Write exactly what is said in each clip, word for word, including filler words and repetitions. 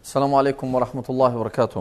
السلام عليكم ورحمة الله وبركاته.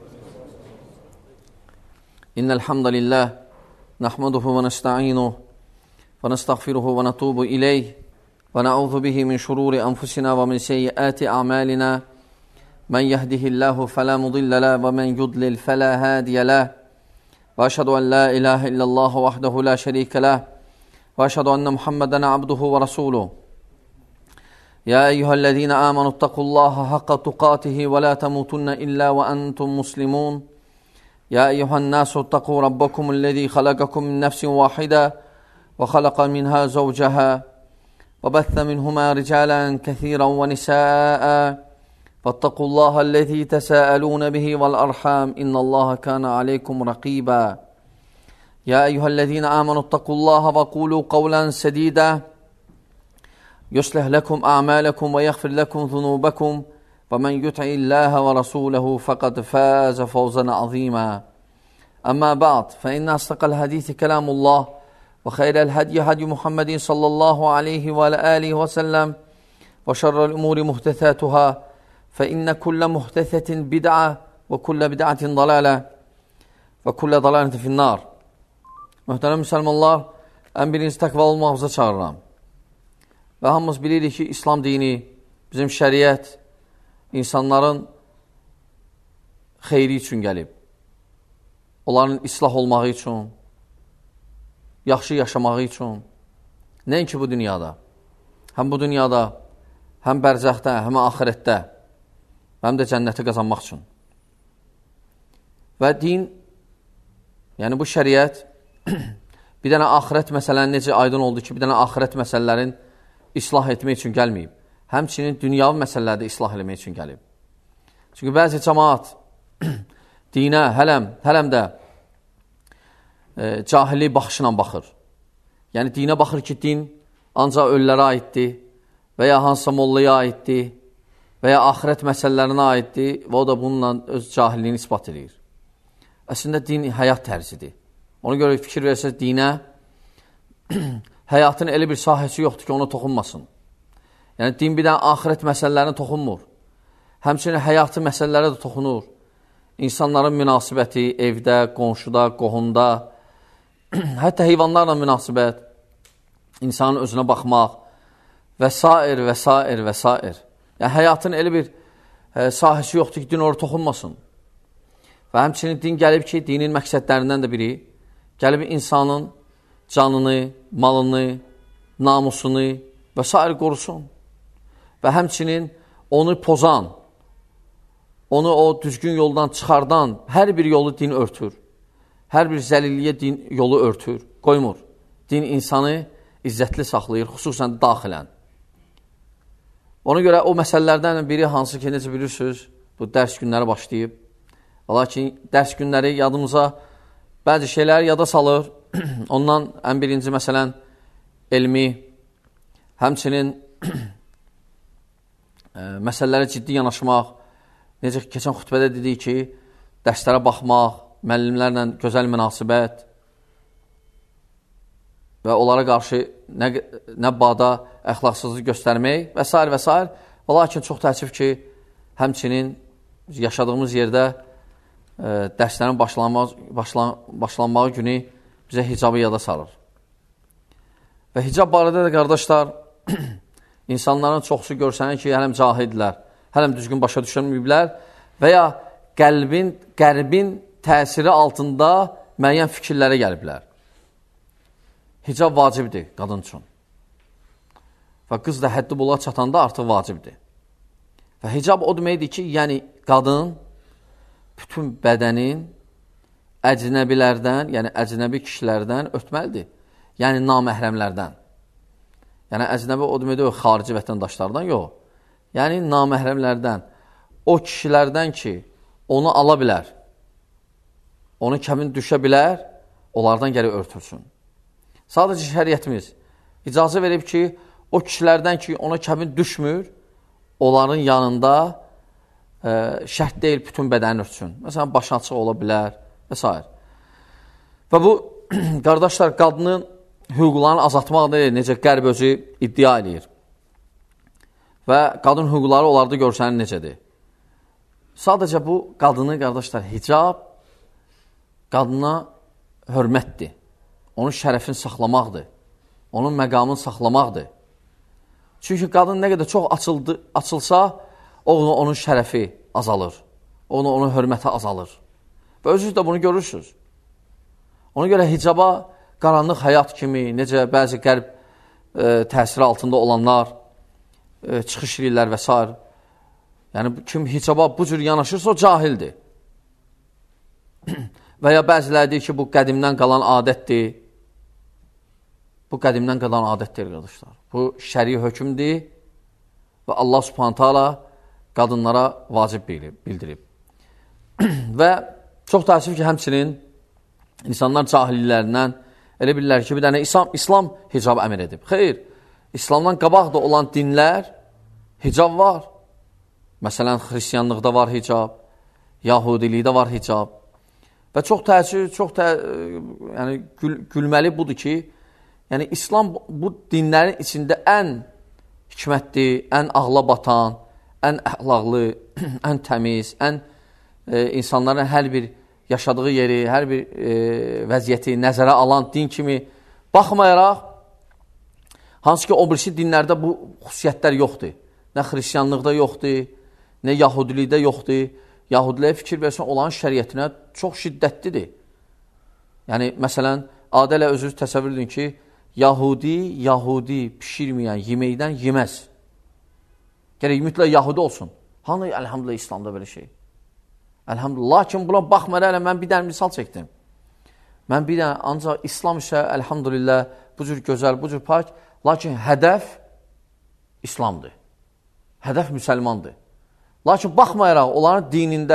إن الحمد لله نحمده ونستعينه ونستغفره ونتوب إليه ونعوذ به من شرور أنفسنا ومن سيئات أعمالنا من يهده الله فلا مضل له ومن يضلل فلا هادي له وأشهد أن لا إله إلا الله وحده لا شريك له وأشهد أن محمدا عبده ورسوله. يا أيها الذين آمنوا اتقوا الله حق تقاته ولا تموتن إلا وأنتم مسلمون. يا أيها الناس اتقوا ربكم الذي خلقكم من نفس واحدة وخلق منها زوجها وبث منهما رجالا كثيرا ونساء فاتقوا الله الذي تساءلون به والأرحام إن الله كان عليكم رقيبا. يا أيها الذين آمنوا اتقوا الله وقولوا قولا سديدا يصلح لكم أعمالكم ويغفر لكم ذنوبكم ومن يطع الله ورسوله فقد فاز فوزا عظيما. أما بعد فإن أصدق الحديث كلام الله وخير الهدي هدي محمد صلى الله عليه وعلى آله وسلم وشر الأمور محدثاتها فإن كل محدثة بدعة وكل بدعة ضلالة وكل ضلالة في النار. Möhtərəm müsəlmanlar, ən birinci təqvalı olmağımıza çağırıram. Və hamımız bilirik ki, İslam dini, bizim şəriət insanların xeyri üçün gəlib. Onların islah olmağı üçün, yaxşı yaşamağı üçün. Nəinki bu dünyada. Həm bu dünyada, həm bərzəxdə, həm axirətdə, həm də cənnəti qazanmaq üçün. Və din, yəni bu şəriət, bir dənə axirət məsələni necə aydın oldu ki, bir dənə axirət məsələlərin islah etmək üçün gəlməyib. Həmçinin dünyavi məsələlərdə islah etmək üçün gəlib. Çünki bəzi cəmaat dinə hələm, hələm də e, cahillik baxışla baxır. Yəni dinə baxır ki, din ancaq ölülərə aiddir və ya hansısa mollaya aiddir və ya axirət məsələlərinə aiddir və o da bununla öz cahilliyini ispat edir. Əslində din həyat tərzidir. Ona görə fikir versəz dinə həyatın elə bir sahəsi yoxdur ki, ona toxunmasın. Yəni, din bir dənə axirət məsələlərinə toxunmur. Həmçinin həyatı məsələlərə də toxunur. İnsanların münasibəti evdə, qonşuda, qohumda, hətta heyvanlarla münasibət, insanın özünə baxmaq və s. və s. və s. Yəni, həyatın elə bir e, sahəsi yoxdur ki, din oraya toxunmasın. Və həmçinin din gəlib ki, dinin məqsədlərindən də biri, gəlib insanın canını, malını, namusunu və s. qorusun. Və həmçinin onu pozan, onu o düzgün yoldan çıxardan hər bir yolu din örtür. Hər bir zəlilliyə din yolu örtür, qoymur. Din insanı izzətli saxlayır, xüsusən daxilən. Ona görə o məsələlərdən biri hansı ki, necə bilirsiniz, bu dərs günləri başlayıb. Lakin dərs günləri yadımıza bəzi şeylər yada salır. Ondan ən birinci məsələn elmi, həmçinin e, məsələlərə ciddi yanaşmaq, necə keçən xütbədə dedik ki, dərslərə baxmaq, müəllimlərlə gözəl münasibət və onlara qarşı nə, nə bada əxlaqsızlıq göstərmək və s. və s. Lakin çox təəssüf ki, həmçinin yaşadığımız yerdə e, dərslərin başlanmaq, başlan, başlanmağı günü bizə hicabı yada salır. Və hicab barədə də qardaşlar, insanların çoxsu görsənir ki, hələm cahidlər, hələm düzgün başa düşülməyiblər və ya qəlbin, qərbin təsiri altında müəyyən fikirlərə gəliblər. Hicab vacibdir qadın üçün. Və qız da həddi buluğa çatanda artıq vacibdir. Və hicab o deməkdir ki, yəni qadın bütün bədənin əcnəbilərdən, yəni əcnəbi kişilərdən ötməlidir. Yəni naməhrəmlərdən. Yəni əcnəbi o deməkdir, o xarici vətəndaşlardan yox. Yəni naməhrəmlərdən, o kişilərdən ki, onu ala bilər, onu kəmin düşə bilər, onlardan gəri örtülsün. Sadəcə şəriətimiz icazə verib ki, o kişilərdən ki, ona kəmin düşmür, onların yanında e, şərt deyil bütün bədəni örtsün. Məsələn, başı açıq ola bilər və s. Və bu, qardaşlar, qadının hüquqlarını azaltmaq da necə qərb özü iddia edir. Və qadın hüquqları onlarda görsənir necədir. sadəcə bu qadını, qardaşlar, hicab qadına hörmətdir. Onun şərəfini saxlamaqdır. Onun məqamını saxlamaqdır. Çünki qadın nə qədər çox açıldı, açılsa, o, onun şərəfi azalır. Onun, onun hörməti azalır. Və özünüz də bunu görürsünüz. Ona görə hicaba qaranlıq həyat kimi, necə bəzi qərb e, təsiri altında olanlar e, çıxış edirlər və s. Yəni, kim hicaba bu cür yanaşırsa, o cahildir. Və ya bəziləri deyir ki, bu qədimdən qalan adətdir. Bu qədimdən qalan adətdir, qardaşlar. Bu şəri hökmdir və Allah Subhanahu taala qadınlara vacib bildirib. Və çox təəssüf ki, həmçinin insanlar cahilliklərindən elə bilirlər ki, bir dənə İslam, İslam hicab əmr edib. Xeyr, İslamdan qabaq da olan dinlər hicab var. Məsələn, xristiyanlıqda var hicab, yahudilikdə var hicab. Və çox təəssüf, çox tə, yəni, gül, gülməli budur ki, yəni İslam bu dinlərin içində ən hikmətli, ən ağla batan, ən əxlaqlı, ən təmiz, ən e, insanların hər bir yaşadığı yeri, hər bir e, vəziyyəti nəzərə alan din kimi baxmayaraq, hansı ki, o birisi dinlərdə bu xüsusiyyətlər yoxdur. Nə xristiyanlıqda yoxdur, nə yahudilikdə yoxdur. Yahudiləyə fikir versən, onların şəriyyətinə çox şiddətlidir. Yəni, məsələn, adə ilə özünüz təsəvvür edin ki, Yahudi, Yahudi pişirməyən yeməkdən yeməz. Gərək mütləq Yahudi olsun. Hanı, əlhamdülillah, İslamda belə şey? Əlhamdülillah, lakin buna baxmayaraq, mən bir dənə misal çəkdim. Mən bir dənə, ancaq İslam isə, əlhamdülillah, bu cür gözəl, bu cür pak, lakin hədəf İslamdır. Hədəf müsəlmandır. Lakin baxmayaraq, onların dinində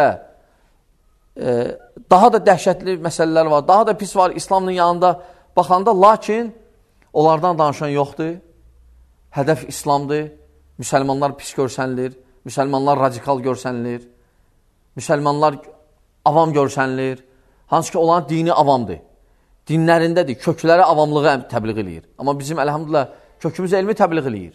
e, daha da dəhşətli məsələlər var, daha da pis var İslamın yanında baxanda, lakin onlardan danışan yoxdur. Hədəf İslamdır. Müsəlmanlar pis görsənilir, müsəlmanlar radikal görsənilir, müsəlmanlar avam görsənilir. Hansı ki, onların dini avamdır. Dinlərindədir, kökləri avamlığı təbliğ eləyir. Amma bizim, əlhamdülillah, kökümüz elmi təbliğ eləyir.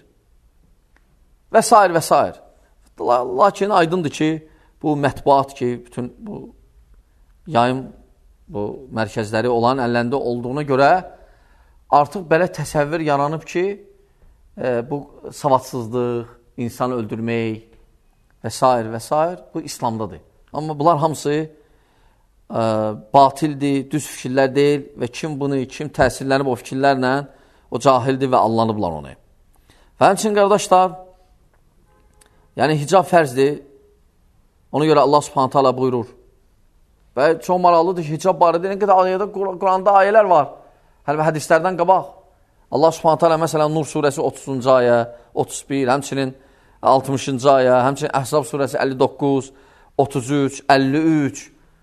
Və s. və s. Lakin aydındır ki, bu mətbuat ki, bütün bu yayım bu mərkəzləri olan əllərində olduğuna görə artıq belə təsəvvür yaranıb ki, e, bu savadsızlıq, insan öldürmək və s. və s. bu İslamdadır. Amma bunlar hamısı e, batildir, düz fikirlər deyil və kim bunu, kim təsirlənib o fikirlərlə, o cahildir və allanıblar onu. Və həmçinin, qardaşlar, yəni hicab fərzdir. Ona görə Allah Subhanahu taala buyurur. Və çox maraqlıdır ki, hicab barədə nə qədər ayədə, Quranda ayələr var. Hələ hədislərdən qabaq. Allah Subhanahu taala məsələn Nur surəsi otuzuncu ayə, otuz bir, həmçinin altmışıncı ayə, həmçinin Əhzab surəsi əlli doqquz, otuz üç, əlli üç.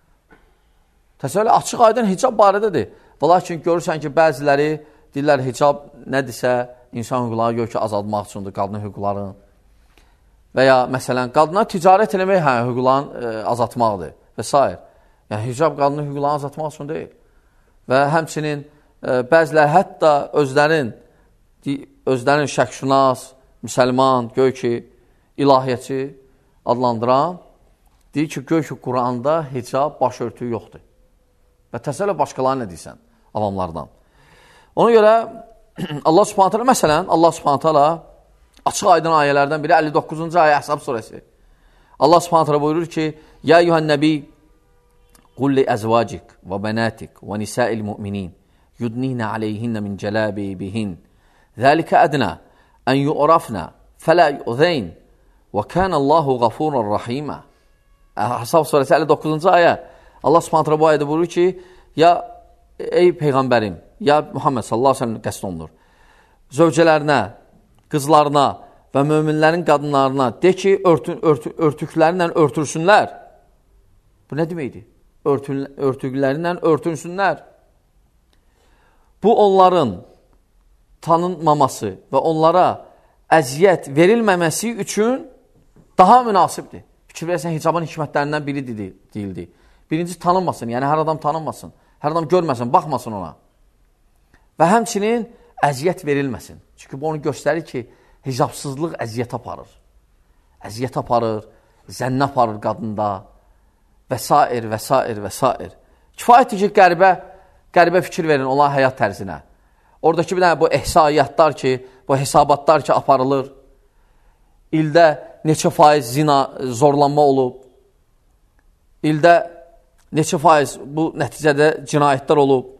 Təsəvvür açıq aydın hicab barədədir. Və lakin görürsən ki, bəziləri deyirlər hicab nədirsə, insan hüquqları gör ki, azaltmaq üçündür, qadın hüquqlarını. Və ya, məsələn, qadına ticarət eləmək hə, hüquqlarını e, azaltmaqdır və s. Yəni, hicab qadının hüquqlarını azaltmaq üçün deyil. Və həmçinin e, bəzilər hətta özlərin, özlərin şəkşünas, müsəlman, göy ki, ilahiyyəçi adlandıran, deyir ki, göy ki, Quranda hicab, başörtüyü yoxdur. Və təsəvvür başqalarını nə deyirsən, avamlardan. Ona görə Allah Subhanahu taala, məsələn, Allah Subhanahu taala açıq aydın ayələrdən biri əlli doqquzuncu ayə Əhzab surəsi. Allah Subhanahu taala buyurur ki: "Ya eyyuhan nəbi, qul li azvajik və banatik və nisa'il mu'minin yudnina alayhinna min jalabibihin. Zalika adna an yu'rafna fala yu'zain və kana Allahu gafurur rahima." Əhzab surəsi əlli doqquzuncu ayə. Allah Subhanahu taala bu ayədə buyurur ki: "Ya ey peyğəmbərim, ya Muhammed sallallahu əleyhi və səlləm qəsd olunur. Zövcələrinə, qızlarına və möminlərin qadınlarına de ki, örtü, örtü, örtüklərlə örtürsünlər." Bu nə deməkdir? Örtü, örtüklərlə örtürsünlər. Bu, onların tanınmaması və onlara əziyyət verilməməsi üçün daha münasibdir. Fikir verəsən, hicabın hikmətlərindən biri deyildi. Birinci, tanınmasın, yəni hər adam tanınmasın, hər adam görməsin, baxmasın ona. Və həmçinin əziyyət verilməsin. Çünki bu onu göstərir ki, hicabsızlıq əziyyət aparır. Əziyyət aparır, zənnə aparır qadında və s. və s. və s. Kifayətdir ki, qəribə, qəribə fikir verin olan həyat tərzinə. Oradakı bir dənə bu ehsaiyyatlar ki, bu hesabatlar ki, aparılır. İldə neçə faiz zina, zorlanma olub. İldə neçə faiz bu nəticədə cinayətlər olub.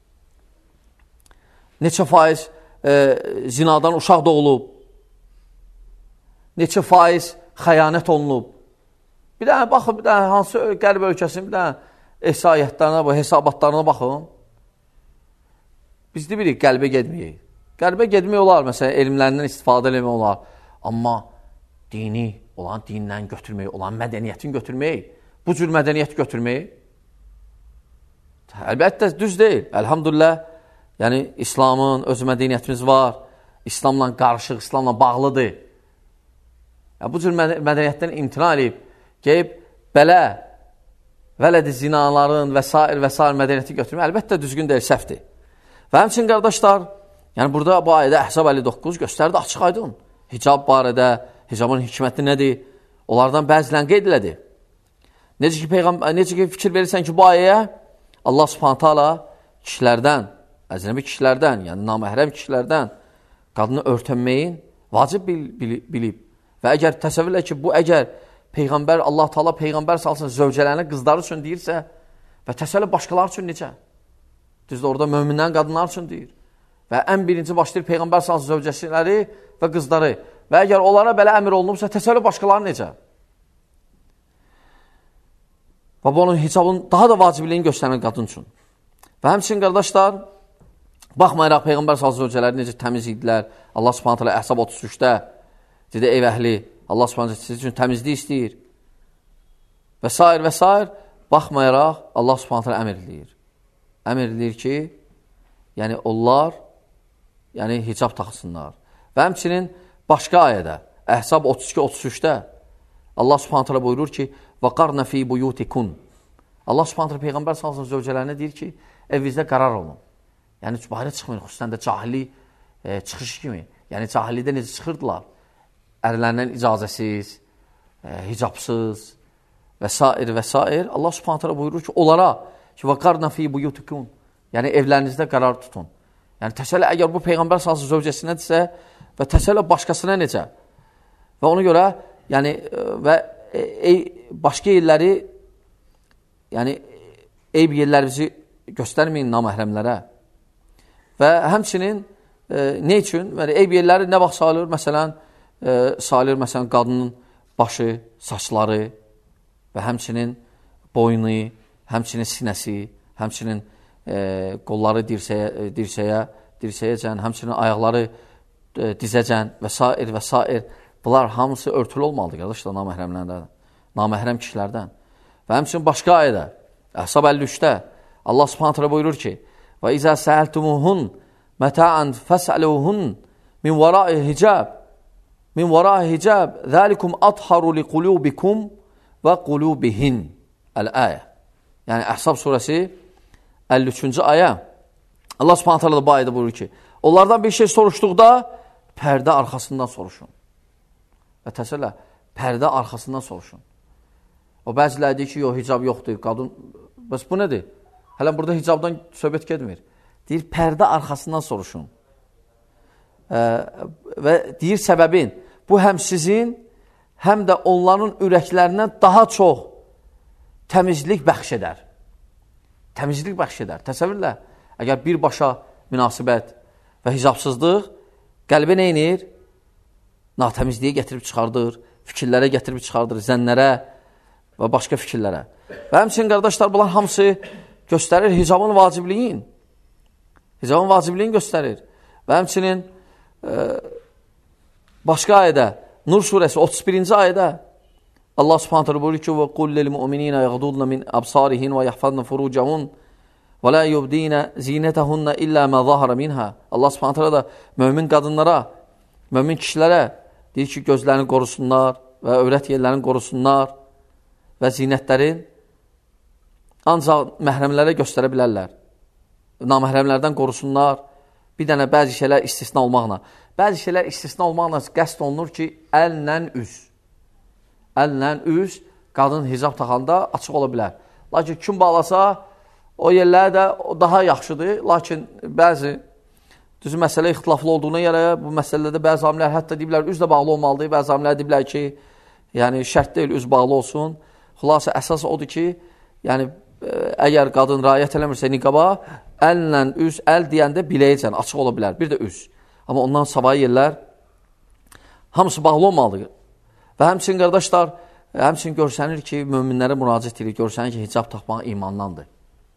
Neçə faiz e, zinadan uşaq doğulub. Neçə faiz xəyanət olunub. Bir dənə baxın, bir dənə hansı qərb ölkəsinin bir dənə ehsaiyyatlarına, bu hesabatlarına baxın. Biz deyirik, qəlbə gedməyək. Qəlbə gedmək olar, məsələn, elmlərindən istifadə eləmək olar. Amma dini olan dindən götürmək, olan mədəniyyətin götürmək, bu cür mədəniyyət götürmək, əlbəttə düz deyil. Əlhamdülillah, yəni İslamın öz mədəniyyətimiz var. İslamla qarışıq, İslamla bağlıdır. Yəni, bu cür mədəniyyətdən imtina edib, qeyb, belə, vələdi zinaların və s. və s. mədəniyyəti götürmək, əlbəttə düzgün deyil, səhvdir. Və həmçin, qardaşlar, yəni burada bu ayədə Əhzab əlli doqquz göstərdi, açıq aydın. Hicab barədə, hicabın hikməti nədir? Onlardan bəzilən qeyd elədi. Necə ki, Peyğəmbər, necə ki fikir verirsən ki, bu ayəyə Allah Subhanahu taala kişilərdən, əcnəbi kişilərdən, yəni naməhrəm kişilərdən qadını örtənməyin vacib bil, bil, bilib. Və əgər təsəvvürlə ki, bu əgər Peyğəmbər, Allah Taala Peyğəmbər salsın zövcələrini qızları üçün deyirsə və təsəlli başqaları üçün necə? Düzdür, orada möminlərin qadınlar üçün deyir. Və ən birinci başlayır Peyğəmbər salsın zövcəsiləri və qızları. Və əgər onlara belə əmr olunubsa, təsəlli başqaları necə? Və bu onun hicabın daha da vacibliyini göstərən qadın üçün. Və həmçinin qardaşlar, baxmayaraq Peyğəmbər salsın zövcələri necə təmiz idilər. Allah Subhanahu taala Əhzab otuz üçdə dedi, ev əhli, Allah Subhanahu taala sizin üçün təmizlik istəyir. Və s. və s. baxmayaraq Allah Subhanahu taala əmr edir. Əmr edir ki, yəni onlar yəni hicab taxsınlar. Və həmçinin başqa ayədə, Əhzab otuz iki otuz üçdə Allah Subhanahu taala buyurur ki, وَقَرْنَ فِي بُيُوتِكُنْ Allah Subhanahu taala Peyğəmbər sallallahu zövcələrinə deyir ki, evinizdə qərar olun. Yəni bayıra çıxmayın, xüsusən də cahili e, çıxış kimi. Yəni cahilidə necə çıxırdılar? Ərlərindən icazəsiz, e, hicabsız və s. və s. Allah Subhanahu taala buyurur ki, onlara ki, وَقَرْنَ فِي بُيُوتِكُنْ yəni evlərinizdə qərar tutun. Yəni təsəllə əgər bu Peyğəmbər sallallahu zövcəsinədirsə və təsəllə başqasına necə? Və ona görə yəni və e, başqa yerləri yəni eyb yerlərimizi göstərməyin naməhrəmlərə. Və həmçinin e, nə üçün? Yəni, eyb yerləri nə vaxt salır? Məsələn, e, salır məsələn qadının başı, saçları və həmçinin boynu, həmçinin sinəsi, həmçinin e, qolları dirsəyə, dirsəyə, dirsəyəcən, həmçinin ayaqları e, dizəcən və s. və s. Bunlar hamısı örtülü olmalıdır, qardaşlar, naməhrəmlərdən, naməhrəm kişilərdən. Və həmçinin başqa ayədə, Əhzab əlli üçdə Allah Subhanahu taala buyurur ki, və izə səhəltumuhun mətəən fəsəluhun min vərai hicab min vərai hicab zəlikum atharu li qulubikum və qulubihin əl-əyə. Yəni, Əhzab surəsi əlli üçüncü ayə. Allah Subhanahu taala da bu ayədə buyurur ki, onlardan bir şey soruşduqda pərdə arxasından soruşun. Və təsəllə, pərdə arxasından soruşun. O bəziləri deyir ki, yox, hicab yoxdur, qadın, bəs bu nədir? Hələ burada hicabdan söhbət getmir. Deyir, pərdə arxasından soruşun. Ə, və deyir səbəbin, bu həm sizin, həm də onların ürəklərindən daha çox təmizlik bəxş edər. Təmizlik bəxş edər. Təsəvvürlə, əgər birbaşa münasibət və hicabsızlıq qəlbə nə inir? Natəmizliyə gətirib çıxardır, fikirlərə gətirib çıxardır, zənnlərə və başqa fikirlərə. Və həmçinin, qardaşlar, bunlar hamısı göstərir hicabın vacibliyin. Hicabın vacibliyin göstərir. Və həmçinin e, başqa ayədə, Nur surəsi otuz birinci ayədə Allah Subhanahu taala buyurur ki, وَقُلْ لِلْمُؤْمِنِينَ يَغْضُضْنَ مِنْ أَبْصَارِهِنَّ وَيَحْفَظْنَ فُرُوجَهُنَّ وَلَا يُبْدِينَ زِينَتَهُنَّ إِلَّا مَا ظَهَرَ مِنْهَا Allah Subhanahu taala da mömin qadınlara, mömin kişilərə deyir ki, gözlərini qorusunlar və övrət yerlərini qorusunlar və zinətlərin ancaq məhrəmlərə göstərə bilərlər. Naməhrəmlərdən qorusunlar. Bir dənə bəzi şeylər istisna olmaqla. Bəzi şeylər istisna olmaqla qəsd olunur ki, əllə üz. əllə üz, qadın hicab taxanda açıq ola bilər. Lakin kim bağlasa, o yerləri də daha yaxşıdır. Lakin bəzi düzü məsələ ixtilaflı olduğuna görə bu məsələdə bəzi alimlər hətta deyiblər, üz də bağlı olmalıdır. Bəzi alimlər deyiblər ki, yəni şərt deyil, üz bağlı olsun. Xülasə, əsas odur ki, yəni əgər qadın rayət eləmirsə niqaba, əllə üz, əl deyəndə biləyəcən, açıq ola bilər. Bir də üz. Amma ondan savayı yerlər hamısı bağlı olmalıdır. Və həmçinin qardaşlar, həmçinin görsənir ki, möminlərə müraciət edir, görsənir ki, hicab taxmaq imandandır.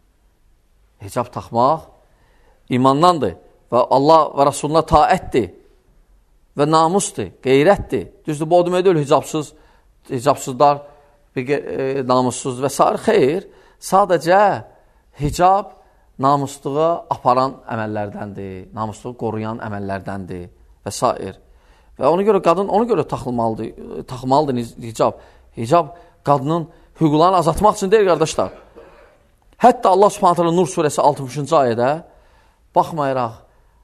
Hicab taxmaq imandandır və Allah və Rasuluna taətdir və namusdur, qeyrətdir. Düzdür, bu o demək deyil, hicabsız, hicabsızlar e, namussuz və s. Xeyr, sadəcə hicab namusluğa aparan əməllərdəndir, namusluğu qoruyan əməllərdəndir və s. Və ona görə qadın ona görə taxılmalıdır, taxmalıdır hicab. Hicab qadının hüquqlarını azaltmaq üçün deyil, qardaşlar. Hətta Allah Subhanahu taala Nur surəsi altmışıncı ayədə baxmayaraq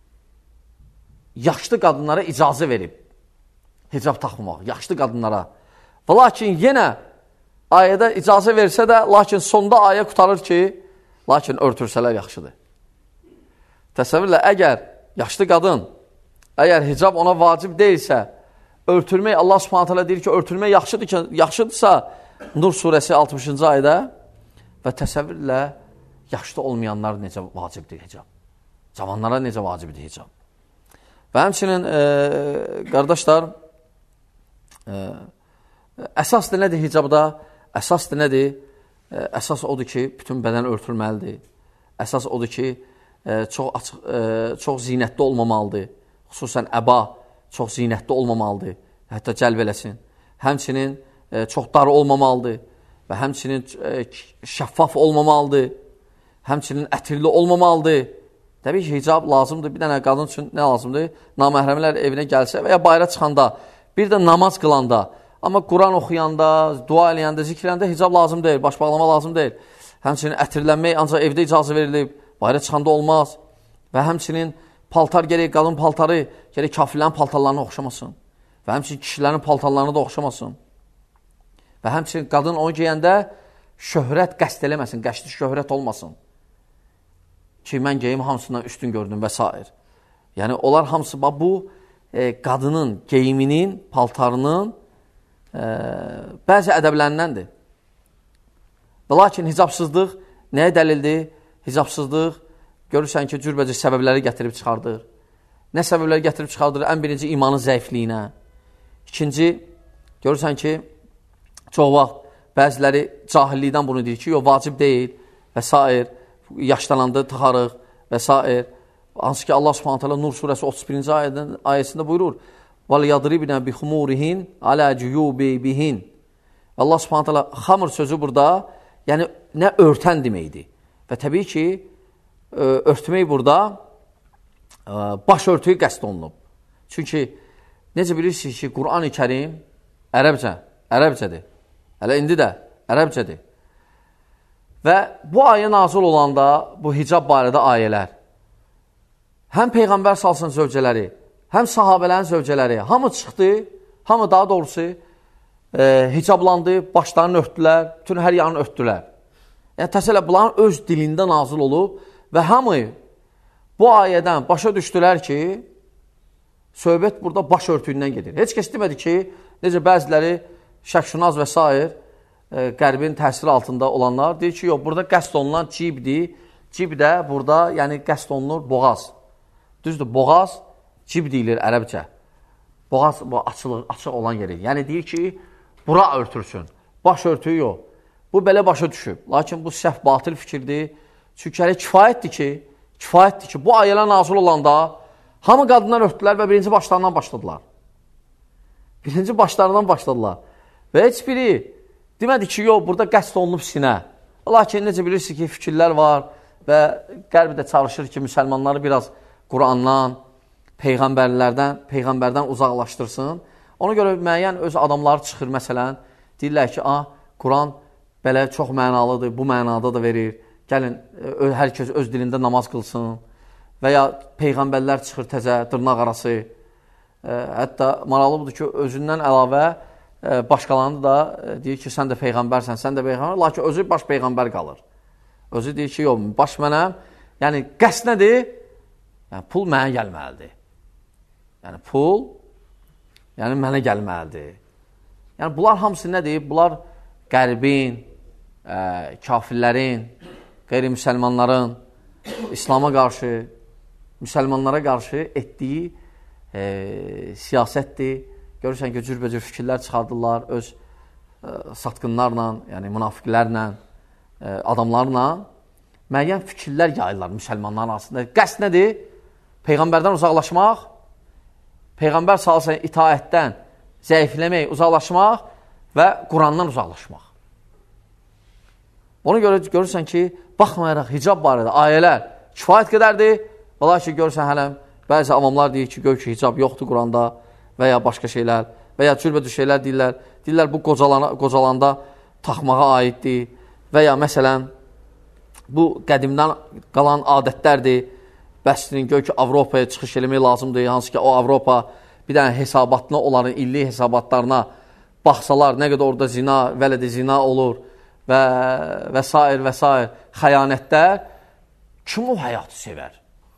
yaşlı qadınlara icazə verib hicab taxmamaq, yaşlı qadınlara. Və lakin yenə ayədə icazə versə də, lakin sonda ayə qutarır ki, lakin örtürsələr yaxşıdır. Təsəvvürlə, əgər yaşlı qadın, əgər hicab ona vacib deyilsə, örtülmək, Allah Subhanahu taala deyir ki, örtülmək yaxşıdır ki, yaxşıdırsa, Nur surəsi altmışıncı ayədə və təsəvvürlə yaşlı olmayanlar necə vacibdir hicab. Cavanlara necə vacibdir hicab. Və həmçinin e, qardaşlar, e, əsas da nədir hicabda? Əsas da nədir? E, əsas odur ki, bütün bədən örtülməlidir. Əsas odur ki, e, çox, açıq, e, çox zinətli olmamalıdır. Xüsusən əba çox zinətli olmamalıdır. Hətta cəlb eləsin. Həmçinin e, çox dar olmamalıdır. Və həmçinin e, şəffaf olmamalıdır. Həmçinin ətirli olmamalıdır. Təbii ki, hicab lazımdır. Bir dənə qadın üçün nə lazımdır? Naməhrəmlər evinə gəlsə və ya bayra çıxanda, bir də namaz qılanda, amma Quran oxuyanda, dua eləyəndə, zikirləndə hicab lazım deyil, baş bağlama lazım deyil. Həmçinin ətirlənmək ancaq evdə icazə verilib, bayra çıxanda olmaz. Və həmçinin paltar gerək, qadın paltarı gerək kafirlərin paltarlarına oxşamasın. Və həmçinin kişilərin paltarlarına da oxşamasın. Və həmçinin qadın onu geyəndə şöhrət qəsd eləməsin, qəşli şöhrət olmasın. Ki, mən geyim hamısından üstün gördüm və s. Yəni, onlar hamısı, bu e, qadının geyiminin, paltarının e, bəzi ədəblərindəndir. Və lakin hicabsızlıq nəyə dəlildir? Hicabsızlıq, görürsən ki, cürbəcə səbəbləri gətirib çıxardır. Nə səbəbləri gətirib çıxardır? Ən birinci, imanın zəifliyinə. İkinci, görürsən ki, çox vaxt bəziləri cahillikdən bunu deyir ki, yox, vacib deyil və s. Yaşlananda taxarıq və s. Hansı ki, Allah Subhanahu taala Nur surəsi otuz birinci ayədən, ayəsində buyurur: وَلْيَضْرِبْنَا بِخُمُورِهِنْ عَلَى جُيُوبِهِنْ. Allah Subhanahu taala xamır sözü burada, yəni nə örtən deməkdir. Və təbii ki, örtmək burada baş örtüyü qəsd olunub. Çünki necə bilirsiniz ki, Quran-ı Kərim ərəbcə, ərəbcədir. Hələ indi də ərəbcədir. Və bu ayə nazil olanda, bu hicab barədə ayələr, həm Peyğəmbər salsın zövcələri, həm sahabələrin zövcələri, hamı çıxdı, hamı daha doğrusu e, hicablandı, başlarını örtdülər, bütün hər yanını örtdülər. Yəni, təsələ, bunların öz dilində nazil olub və hamı bu ayədən başa düşdülər ki, söhbət burada baş örtüyündən gedir. Heç kəs demədi ki, necə bəziləri şəkşünaz və s. Qərbin təsiri altında olanlar deyir ki, yox, burada qəsd olunan cibdir. Cib də burada, yəni qəsd olunur boğaz. Düzdür, boğaz cib deyilir ərəbcə. Boğaz bu açılıq, açıq olan yeri. Yəni deyir ki, bura örtürsün. Baş örtüyü yox. Bu belə başa düşüb. Lakin bu səhv batıl fikirdir. Çünki hələ kifayətdir ki, kifayətdir ki, bu ayələr nazil olanda hamı qadından örtdülər və birinci başlarından başladılar. Birinci başlarından başladılar. Və heç biri demədi ki, yox, burada qəsd olunub sinə. Lakin necə bilirsiniz ki, fikirlər var və qərb də çalışır ki, müsəlmanları biraz Qurandan, Peyğəmbərlərdən, Peyğəmbərdən uzaqlaşdırsın. Ona görə müəyyən öz adamları çıxır, məsələn, deyirlər ki, ah, Quran belə çox mənalıdır, bu mənada da verir. Gəlin, hər kəs öz dilində namaz qılsın. Və ya Peyğəmbərlər çıxır təzə, dırnaq arası. Hətta maraqlı budur ki, özündən əlavə başqalarını da deyir ki, sən də peyğəmbərsən, sən də peyğəmbər, lakin özü baş peyğəmbər qalır. Özü deyir ki, yox, baş mənəm, yəni qəst nədir? Yəni, pul mənə gəlməlidir. Yəni, pul, yəni mənə gəlməlidir. Yəni, bunlar hamısı nədir? Bunlar qərbin, ə, kafirlərin, qeyri-müsəlmanların, İslama qarşı, müsəlmanlara qarşı etdiyi e, siyasətdir. Görürsən ki, cürbəcür fikirlər çıxardırlar öz e, satqınlarla, yəni münafiqlərlə, e, adamlarla müəyyən fikirlər yayırlar müsəlmanların arasında. Qəsd nədir? Peyğəmbərdən uzaqlaşmaq, Peyğəmbər sallallahu itaətdən zəifləmək, uzaqlaşmaq və Qurandan uzaqlaşmaq. Ona görə görürsən ki, baxmayaraq hicab barədə ayələr kifayət qədərdir. Ola ki, görürsən hələm, bəzi avamlar deyir ki, gör ki, hicab yoxdur Quranda və ya başqa şeylər və ya cürbəcür şeylər deyirlər. Deyirlər, bu qocalana, qocalanda taxmağa aiddir və ya məsələn, bu qədimdən qalan adətlərdir. Bəsinin gör ki, Avropaya çıxış eləmək lazımdır. Hansı ki, o Avropa bir dənə hesabatına, onların illi hesabatlarına baxsalar, nə qədər orada zina, vələdə zina olur və, və s. və s. xəyanətlər, kim o həyatı sevər?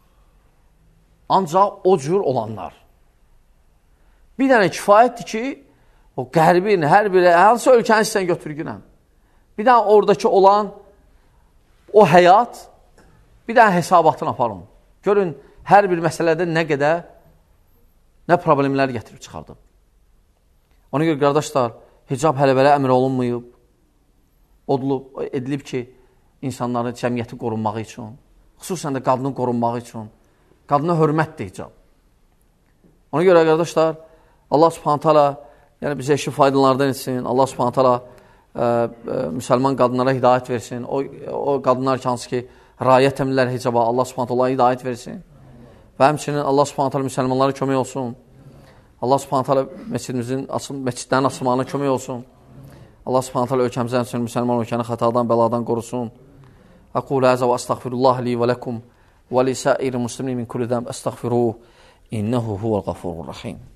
Ancaq o cür olanlar. Bir dənə kifayətdir ki, o qərbin, hər biri, hansı ölkəni sən götürgünəm. Bir dənə oradakı olan o həyat, bir dənə hesabatını aparın. Görün, hər bir məsələdə nə qədər, nə problemlər gətirib çıxardım. Ona görə, qardaşlar, hicab hələ-bələ əmr olunmayıb, odulub, edilib ki, insanların cəmiyyəti qorunmağı üçün, xüsusən də qadının qorunmağı üçün, qadına hörmətdir hicab. Ona görə, qardaşlar, Allah subhanət hala yəni bizə işin faydalardan etsin. Allah subhanət hala ə, ə, müsəlman qadınlara hidayət versin. O, o qadınlar ki, hansı ki, rayət əmirlər hicaba, Allah subhanət hala hidayət versin. Və həmçinin Allah subhanət hala müsəlmanlara kömək olsun. Allah subhanət hala məscidimizin, məscidlərin açılmağına kömək olsun. Allah subhanət hala ölkəmizə həmçinin müsəlman ölkəni xətadan, bəladan qorusun. Aqulu həzə və əstəğfirullah li və ləkum və li səir muslimin min kulli zəmb əstəğfiruh. İnnehu huvəl qafurur rəhim.